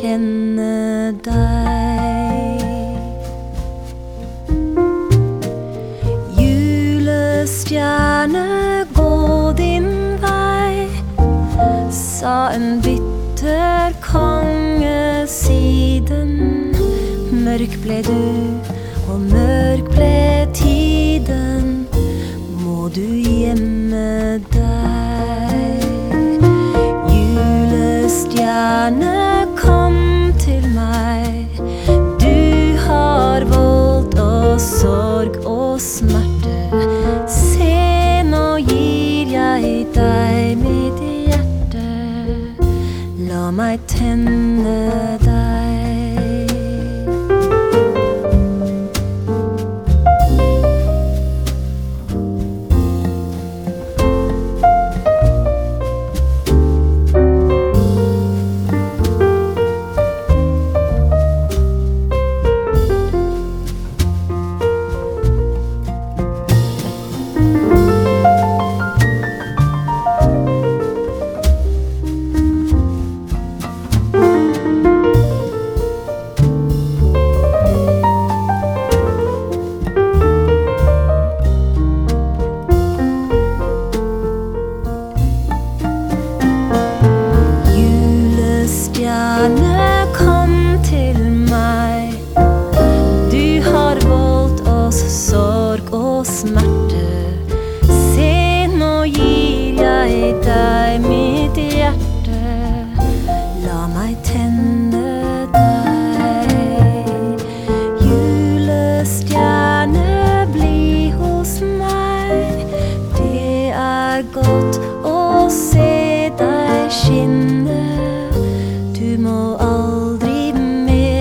kjenne deg. Julestjerne, gå din vei, sa en bitter konge siden. Mørk ble du, og mørk ble tiden, må du gjemme deg. Julestjerne, kom til meg, du har voldt og sorg og smerte. Se, nå gir jeg deg mitt hjerte, la meg tenne deg.